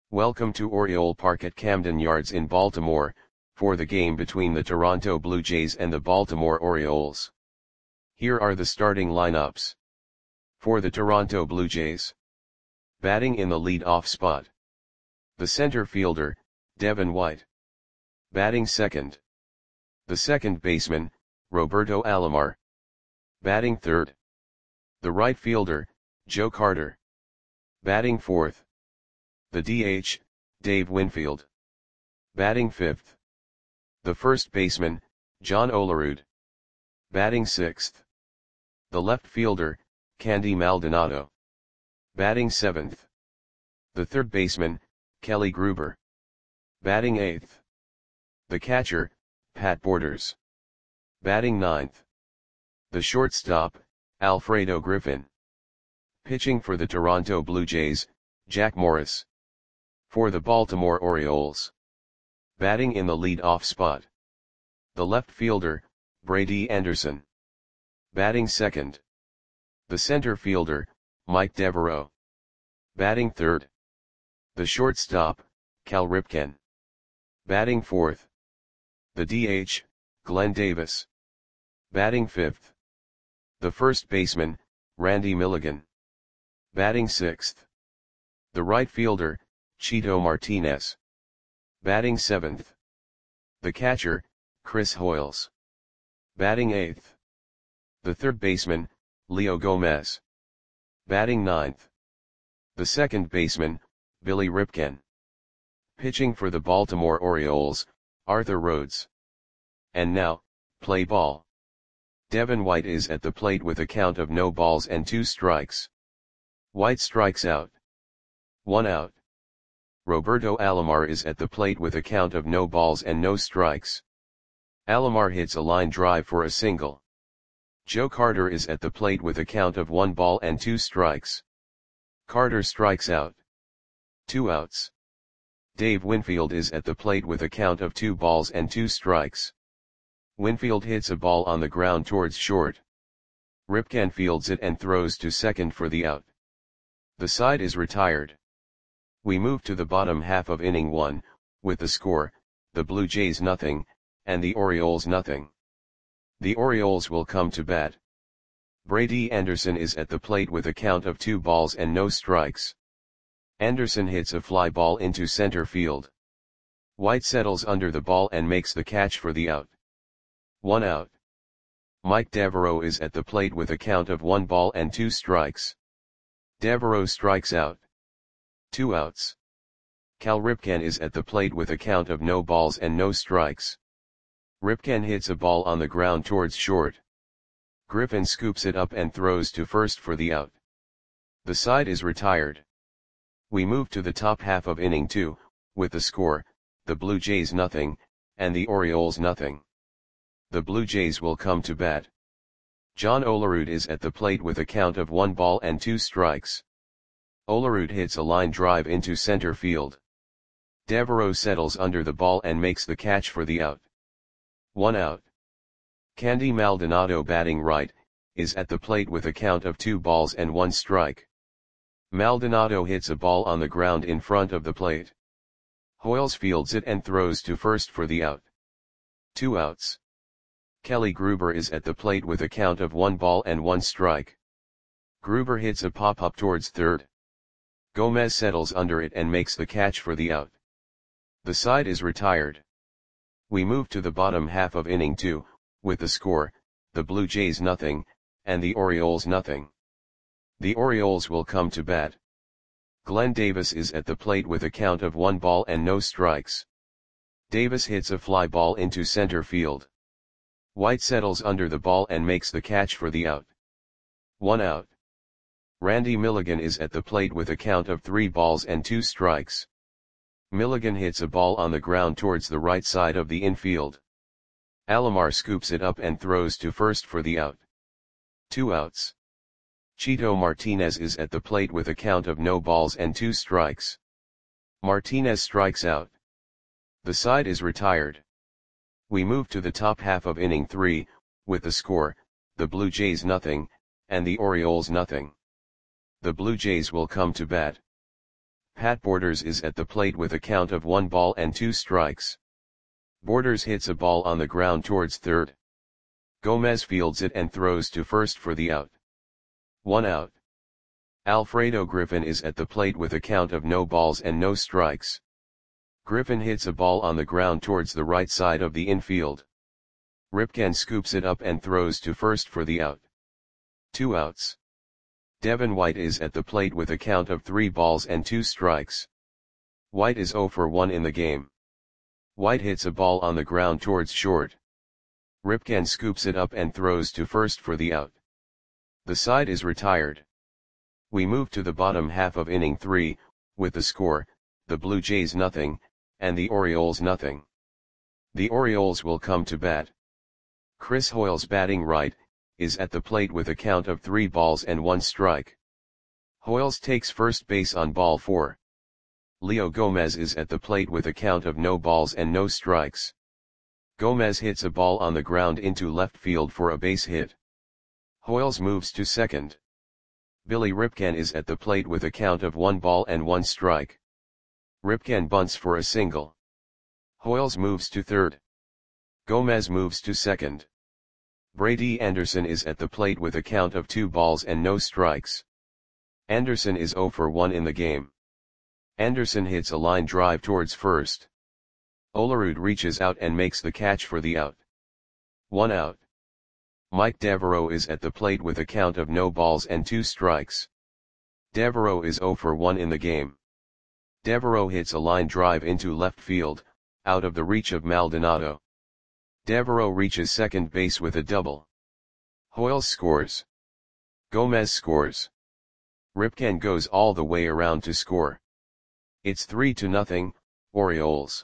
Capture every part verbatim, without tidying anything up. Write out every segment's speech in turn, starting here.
Welcome to Oriole Park at Camden Yards in Baltimore, for the game between the Toronto Blue Jays and the Baltimore Orioles. Here are the starting lineups. For the Toronto Blue Jays. Batting in the lead-off spot. The center fielder, Devin White. Batting second. The second baseman, Roberto Alomar. Batting third. The right fielder, Joe Carter. Batting fourth. The D H, Dave Winfield. Batting fifth. The first baseman, John Olerud. Batting sixth. The left fielder, Candy Maldonado. Batting seventh. The third baseman, Kelly Gruber. Batting eighth. The catcher, Pat Borders. Batting ninth. The shortstop, Alfredo Griffin. Pitching for the Toronto Blue Jays, Jack Morris. For the Baltimore Orioles. Batting in the lead-off spot. The left fielder, Brady Anderson. Batting second. The center fielder, Mike Devereaux. Batting third. The shortstop, Cal Ripken. Batting fourth. The D H, Glenn Davis. Batting fifth. The first baseman, Randy Milligan. Batting sixth. The right fielder, Chito Martinez. Batting seventh. The catcher, Chris Hoiles. Batting eighth. The third baseman, Leo Gomez. Batting ninth. The second baseman, Billy Ripken. Pitching for the Baltimore Orioles, Arthur Rhodes. And now, play ball. Devin White is at the plate with a count of no balls and two strikes. White strikes out. One out. Roberto Alomar is at the plate with a count of no balls and no strikes. Alomar hits a line drive for a single. Joe Carter is at the plate with a count of one ball and two strikes. Carter strikes out. Two outs. Dave Winfield is at the plate with a count of two balls and two strikes. Winfield hits a ball on the ground towards short. Ripken fields it and throws to second for the out. The side is retired. We move to the bottom half of inning one, with the score, the Blue Jays nothing, and the Orioles nothing. The Orioles will come to bat. Brady Anderson is at the plate with a count of two balls and no strikes. Anderson hits a fly ball into center field. White settles under the ball and makes the catch for the out. One out. Mike Devereaux is at the plate with a count of one ball and two strikes. Devereaux strikes out. Two outs. Cal Ripken is at the plate with a count of no balls and no strikes. Ripken hits a ball on the ground towards short. Griffin scoops it up and throws to first for the out. The side is retired. We move to the top half of inning two, with the score, the Blue Jays nothing, and the Orioles nothing. The Blue Jays will come to bat. John Olerud is at the plate with a count of one ball and two strikes. Olerud hits a line drive into center field. Devereaux settles under the ball and makes the catch for the out. One out. Candy Maldonado, batting right, is at the plate with a count of two balls and one strike. Maldonado hits a ball on the ground in front of the plate. Hoiles fields it and throws to first for the out. Two outs. Kelly Gruber is at the plate with a count of one ball and one strike. Gruber hits a pop-up towards third. Gomez settles under it and makes the catch for the out. The side is retired. We move to the bottom half of inning two, with the score, the Blue Jays nothing, and the Orioles nothing. The Orioles will come to bat. Glenn Davis is at the plate with a count of one ball and no strikes. Davis hits a fly ball into center field. White settles under the ball and makes the catch for the out. One out. Randy Milligan is at the plate with a count of three balls and two strikes. Milligan hits a ball on the ground towards the right side of the infield. Alomar scoops it up and throws to first for the out. Two outs. Chito Martinez is at the plate with a count of no balls and two strikes. Martinez strikes out. The side is retired. We move to the top half of inning three, with the score, the Blue Jays nothing, and the Orioles nothing. The Blue Jays will come to bat. Pat Borders is at the plate with a count of one ball and two strikes. Borders hits a ball on the ground towards third. Gomez fields it and throws to first for the out. One out. Alfredo Griffin is at the plate with a count of no balls and no strikes. Griffin hits a ball on the ground towards the right side of the infield. Ripken scoops it up and throws to first for the out. Two outs. Devin White is at the plate with a count of three balls and two strikes. White is zero for one in the game. White hits a ball on the ground towards short. Ripken scoops it up and throws to first for the out. The side is retired. We move to the bottom half of inning three, with the score, the Blue Jays nothing, and the Orioles nothing. The Orioles will come to bat. Chris Hoiles batting right, is at the plate with a count of three balls and one strike. Hoiles takes first base on ball four. Leo Gomez is at the plate with a count of no balls and no strikes. Gomez hits a ball on the ground into left field for a base hit. Hoiles moves to second. Billy Ripken is at the plate with a count of one ball and one strike. Ripken bunts for a single. Hoiles moves to third. Gomez moves to second. Brady Anderson is at the plate with a count of two balls and no strikes. Anderson is zero for one in the game. Anderson hits a line drive towards first. Olerud reaches out and makes the catch for the out. One out. Mike Devereaux is at the plate with a count of no balls and two strikes. Devereaux is zero for one in the game. Devereaux hits a line drive into left field, out of the reach of Maldonado. Devereaux reaches second base with a double. Hoiles scores. Gomez scores. Ripken goes all the way around to score. It's three to nothing, Orioles.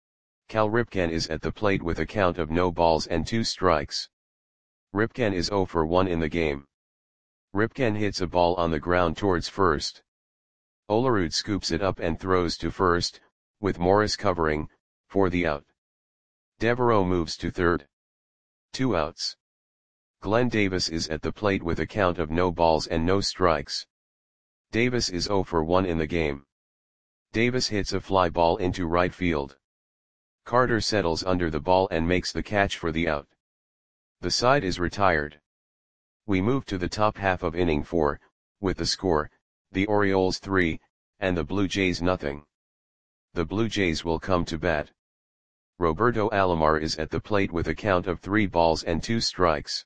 Cal Ripken is at the plate with a count of no balls and two strikes. Ripken is zero for one in the game. Ripken hits a ball on the ground towards first. Olerud scoops it up and throws to first, with Morris covering, for the out. Devereaux moves to third. Two outs. Glenn Davis is at the plate with a count of no balls and no strikes. Davis is zero for one in the game. Davis hits a fly ball into right field. Carter settles under the ball and makes the catch for the out. The side is retired. We move to the top half of inning four, with the score, the Orioles three, and the Blue Jays nothing. The Blue Jays will come to bat. Roberto Alomar is at the plate with a count of three balls and two strikes.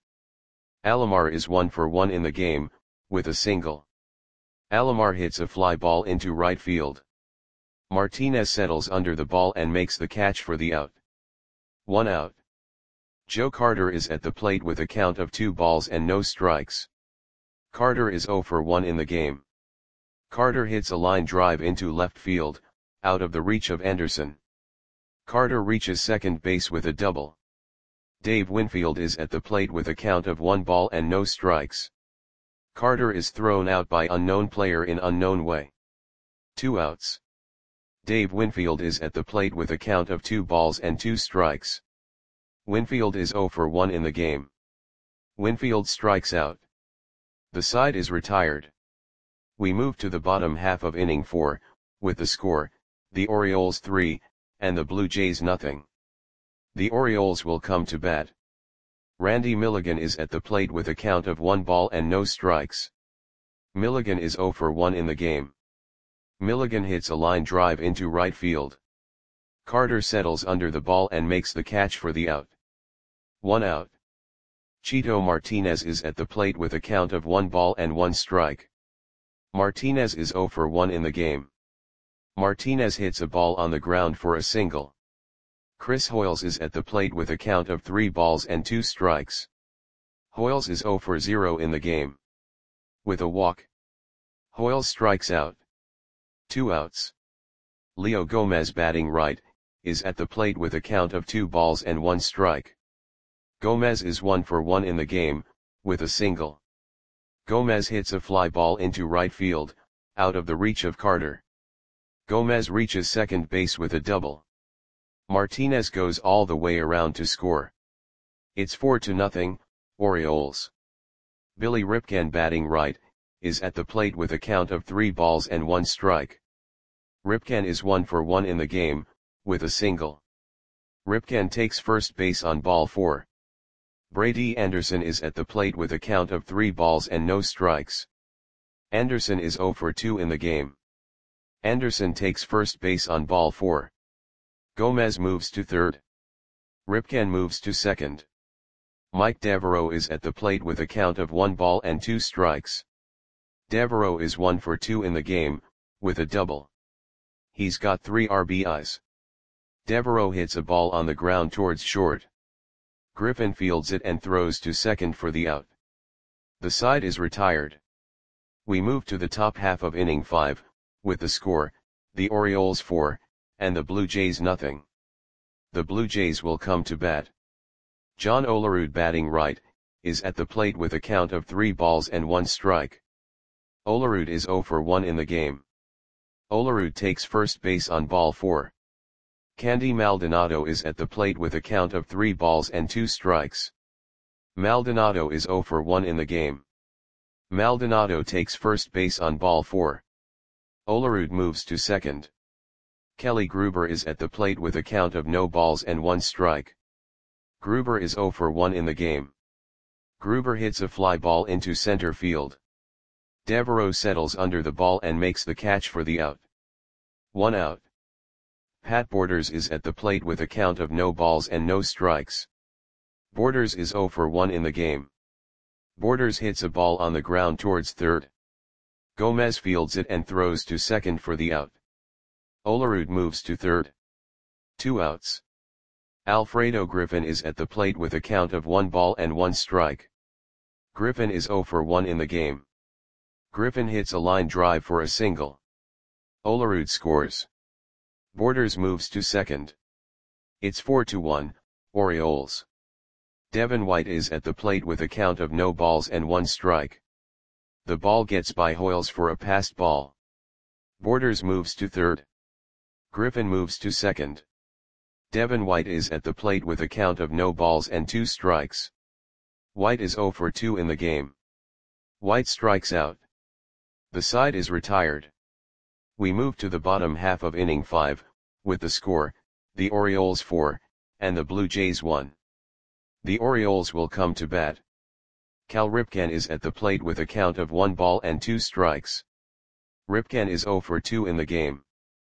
Alomar is one for one in the game, with a single. Alomar hits a fly ball into right field. Martinez settles under the ball and makes the catch for the out. One out. Joe Carter is at the plate with a count of two balls and no strikes. Carter is zero for one in the game. Carter hits a line drive into left field, out of the reach of Anderson. Carter reaches second base with a double. Dave Winfield is at the plate with a count of one ball and no strikes. Carter is thrown out by unknown player in unknown way. Two outs. Dave Winfield is at the plate with a count of two balls and two strikes. Winfield is zero for one in the game. Winfield strikes out. The side is retired. We move to the bottom half of inning four, with the score, the Orioles three, and the Blue Jays nothing. The Orioles will come to bat. Randy Milligan is at the plate with a count of one ball and no strikes. Milligan is zero for one in the game. Milligan hits a line drive into right field. Carter settles under the ball and makes the catch for the out. One out. Chito Martinez is at the plate with a count of one ball and one strike. Martinez is zero for one in the game. Martinez hits a ball on the ground for a single. Chris Hoiles is at the plate with a count of three balls and two strikes. Hoiles is zero for zero in the game. With a walk. Hoiles strikes out. Two outs. Leo Gomez batting right, is at the plate with a count of two balls and one strike. Gomez is one for one in the game, with a single. Gomez hits a fly ball into right field, out of the reach of Carter. Gomez reaches second base with a double. Martinez goes all the way around to score. It's four to nothing, Orioles. Billy Ripken batting right, is at the plate with a count of three balls and one strike. Ripken is one for one in the game, with a single. Ripken takes first base on ball four. Brady Anderson is at the plate with a count of three balls and no strikes. Anderson is zero for two in the game. Anderson takes first base on ball four. Gomez moves to third. Ripken moves to second. Mike Devereaux is at the plate with a count of one ball and two strikes. Devereaux is one for two in the game, with a double. He's got three R B Is. Devereaux hits a ball on the ground towards short. Griffin fields it and throws to second for the out. The side is retired. We move to the top half of inning five, with the score, the Orioles four, and the Blue Jays nothing. The Blue Jays will come to bat. John Olerud, batting right, is at the plate with a count of three balls and one strike. Olerud is zero for one in the game. Olerud takes first base on ball four. Candy Maldonado is at the plate with a count of three balls and two strikes. Maldonado is zero for one in the game. Maldonado takes first base on ball four. Olerud moves to second. Kelly Gruber is at the plate with a count of no balls and one strike. Gruber is zero for one in the game. Gruber hits a fly ball into center field. Devereaux settles under the ball and makes the catch for the out. One out. Pat Borders is at the plate with a count of no balls and no strikes. Borders is zero for one in the game. Borders hits a ball on the ground towards third. Gomez fields it and throws to second for the out. Olerud moves to third. Two outs. Alfredo Griffin is at the plate with a count of one ball and one strike. Griffin is zero for one in the game. Griffin hits a line drive for a single. Olerud scores. Borders moves to second. It's four to one, Orioles. Devin White is at the plate with a count of no balls and one strike. The ball gets by Hoyles for a passed ball. Borders moves to third. Griffin moves to second. Devin White is at the plate with a count of no balls and two strikes. White is zero for two in the game. White strikes out. The side is retired. We move to the bottom half of inning five, with the score, the Orioles four, and the Blue Jays one. The Orioles will come to bat. Cal Ripken is at the plate with a count of one ball and two strikes. Ripken is zero for two in the game.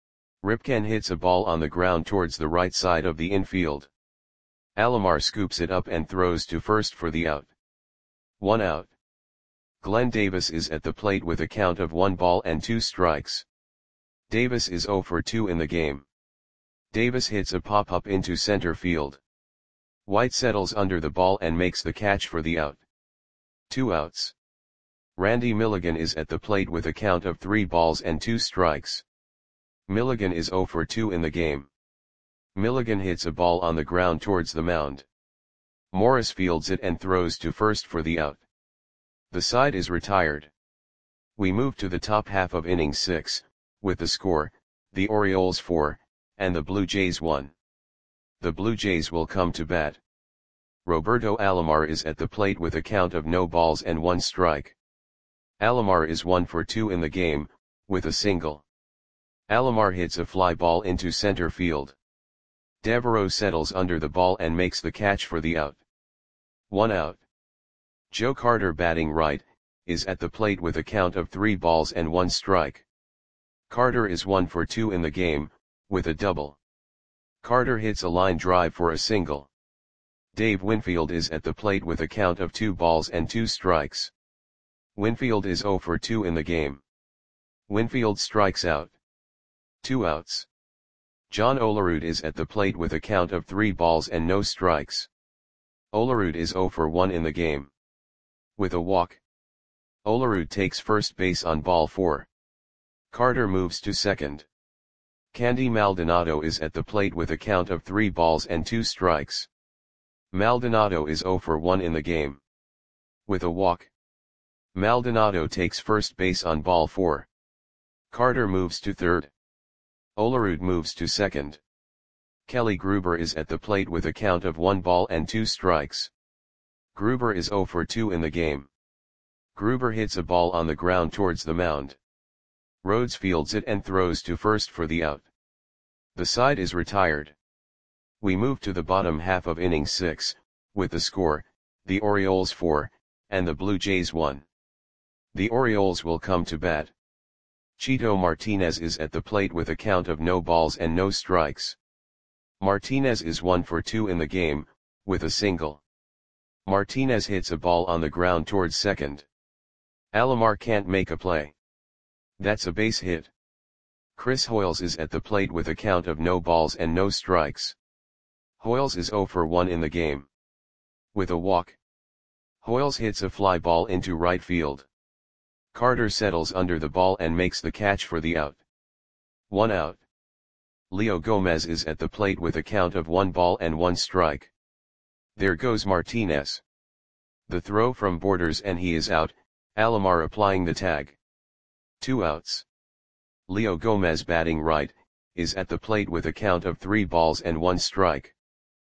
Ripken hits a ball on the ground towards the right side of the infield. Alomar scoops it up and throws to first for the out. One out. Glenn Davis is at the plate with a count of one ball and two strikes. Davis is zero for two in the game. Davis hits a pop-up into center field. White settles under the ball and makes the catch for the out. Two outs. Randy Milligan is at the plate with a count of three balls and two strikes. Milligan is zero for two in the game. Milligan hits a ball on the ground towards the mound. Morris fields it and throws to first for the out. The side is retired. We move to the top half of inning six, with the score, the Orioles four, and the Blue Jays one. The Blue Jays will come to bat. Roberto Alomar is at the plate with a count of no balls and one strike. Alomar is one for two in the game, with a single. Alomar hits a fly ball into center field. Devereaux settles under the ball and makes the catch for the out. One out. Joe Carter, batting right, is at the plate with a count of three balls and one strike. Carter is one for two in the game, with a double. Carter hits a line drive for a single. Dave Winfield is at the plate with a count of two balls and two strikes. Winfield is zero for two in the game. Winfield strikes out. Two outs. John Olerud is at the plate with a count of three balls and no strikes. Olerud is zero for one in the game. With a walk. Olerud takes first base on ball four. Carter moves to second. Candy Maldonado is at the plate with a count of three balls and two strikes. Maldonado is zero for one in the game. With a walk. Maldonado takes first base on ball four. Carter moves to third. Olerud moves to second. Kelly Gruber is at the plate with a count of one ball and two strikes. Gruber is zero for two in the game. Gruber hits a ball on the ground towards the mound. Rhodes fields it and throws to first for the out. The side is retired. We move to the bottom half of inning six, with the score, the Orioles four, and the Blue Jays one. The Orioles will come to bat. Chito Martinez is at the plate with a count of no balls and no strikes. Martinez is one for two in the game, with a single. Martinez hits a ball on the ground towards second. Alomar can't make a play. That's a base hit. Chris Hoiles is at the plate with a count of no balls and no strikes. Hoiles is zero for one in the game. With a walk. Hoiles hits a fly ball into right field. Carter settles under the ball and makes the catch for the out. One out. Leo Gomez is at the plate with a count of one ball and one strike. There goes Martinez. The throw from Borders and he is out, Alomar applying the tag. Two outs. Leo Gomez batting right, is at the plate with a count of three balls and one strike.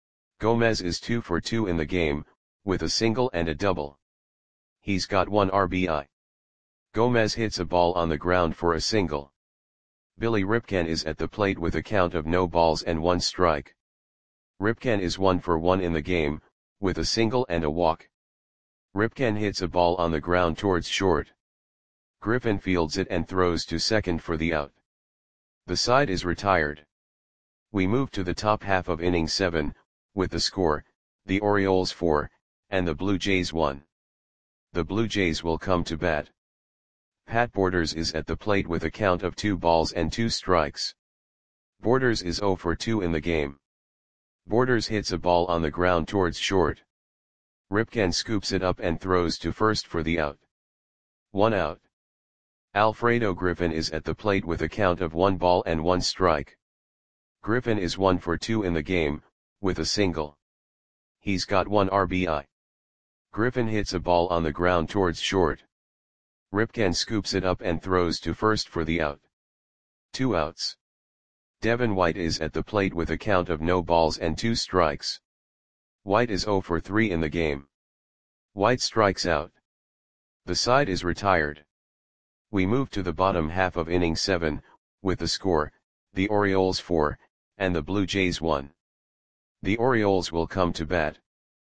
Gomez is two for two in the game, with a single and a double. He's got one R B I. Gomez hits a ball on the ground for a single. Billy Ripken is at the plate with a count of no balls and one strike. Ripken is one for one in the game, with a single and a walk. Ripken hits a ball on the ground towards short. Griffin fields it and throws to second for the out. The side is retired. We move to the top half of inning seven, with the score, the Orioles four, and the Blue Jays one. The Blue Jays will come to bat. Pat Borders is at the plate with a count of two balls and two strikes. Borders is zero for two in the game. Borders hits a ball on the ground towards short. Ripken scoops it up and throws to first for the out. One out. Alfredo Griffin is at the plate with a count of one ball and one strike. Griffin is one for two in the game, with a single. He's got one R B I. Griffin hits a ball on the ground towards short. Ripken scoops it up and throws to first for the out. Two outs. Devin White is at the plate with a count of no balls and two strikes. White is zero for three in the game. White strikes out. The side is retired. We move to the bottom half of inning seven, with the score, the Orioles four, and the Blue Jays one. The Orioles will come to bat.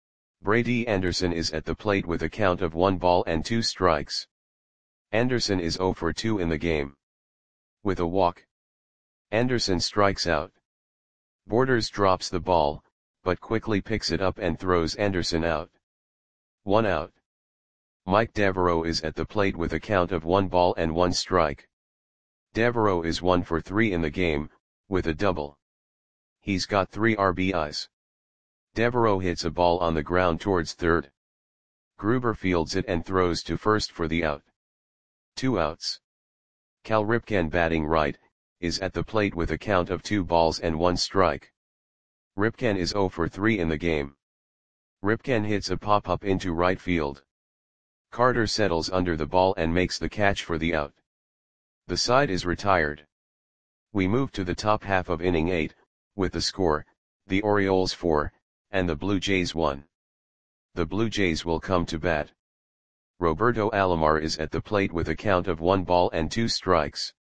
Brady Anderson is at the plate with a count of one ball and two strikes. Anderson is zero for two in the game. With a walk. Anderson strikes out. Borders drops the ball, but quickly picks it up and throws Anderson out. One out. Mike Devereaux is at the plate with a count of one ball and one strike. Devereaux is one for three in the game, with a double. He's got three R B Is. Devereaux hits a ball on the ground towards third. Gruber fields it and throws to first for the out. Two outs. Cal Ripken batting right, is at the plate with a count of two balls and one strike. Ripken is zero for three in the game. Ripken hits a pop-up into right field. Carter settles under the ball and makes the catch for the out. The side is retired. We move to the top half of inning eight, with the score, the Orioles four, and the Blue Jays one. The Blue Jays will come to bat. Roberto Alomar is at the plate with a count of one ball and two strikes.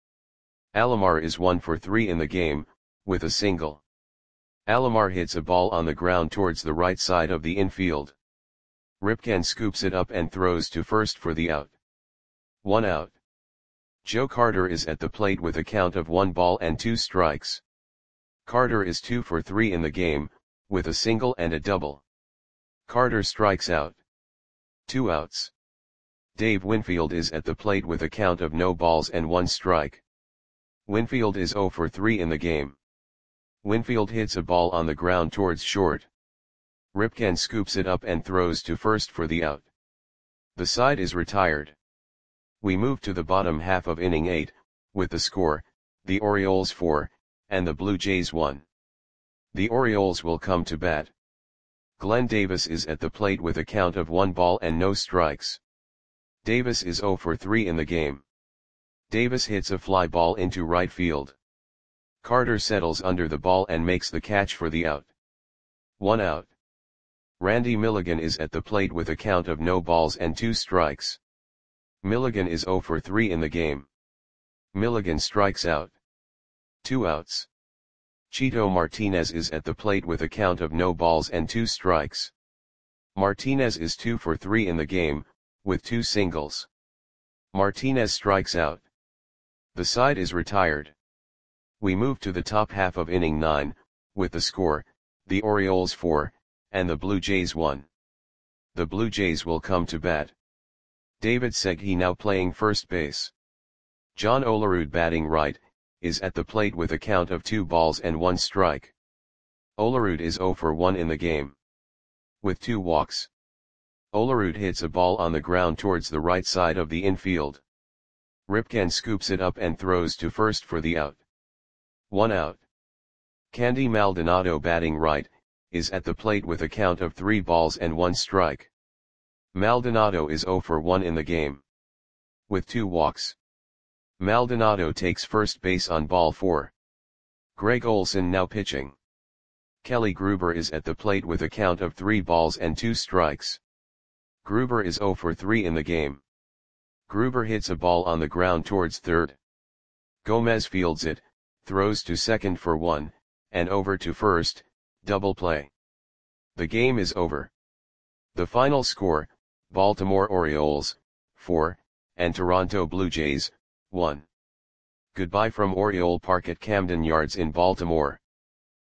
Alomar is one for three in the game, with a single. Alomar hits a ball on the ground towards the right side of the infield. Ripken scoops it up and throws to first for the out. One out. Joe Carter is at the plate with a count of one ball and two strikes. Carter is two for three in the game, with a single and a double. Carter strikes out. Two outs. Dave Winfield is at the plate with a count of no balls and one strike. Winfield is zero for three in the game. Winfield hits a ball on the ground towards short. Ripken scoops it up and throws to first for the out. The side is retired. We move to the bottom half of inning eight, with the score, the Orioles four, and the Blue Jays one. The Orioles will come to bat. Glenn Davis is at the plate with a count of one ball and no strikes. Davis is zero for three in the game. Davis hits a fly ball into right field. Carter settles under the ball and makes the catch for the out. One out. Randy Milligan is at the plate with a count of no balls and two strikes. Milligan is zero for three in the game. Milligan strikes out. Two outs. Chito Martinez is at the plate with a count of no balls and two strikes. Martinez is two for three in the game, with two singles. Martinez strikes out. The side is retired. We move to the top half of inning nine, with the score, the Orioles four, and the Blue Jays one. The Blue Jays will come to bat. David Segui now playing first base. John Olerud batting right, is at the plate with a count of two balls and one strike. Olerud is zero for one in the game, with two walks. Olerud hits a ball on the ground towards the right side of the infield. Ripken scoops it up and throws to first for the out. One out. Candy Maldonado batting right, is at the plate with a count of three balls and one strike. Maldonado is zero for one in the game, with two walks. Maldonado takes first base on ball four. Greg Olson now pitching. Kelly Gruber is at the plate with a count of three balls and two strikes. Gruber is zero for three in the game. Gruber hits a ball on the ground towards third. Gomez fields it, throws to second for one, and over to first, double play. The game is over. The final score, Baltimore Orioles, four, and Toronto Blue Jays, one. Goodbye from Oriole Park at Camden Yards in Baltimore.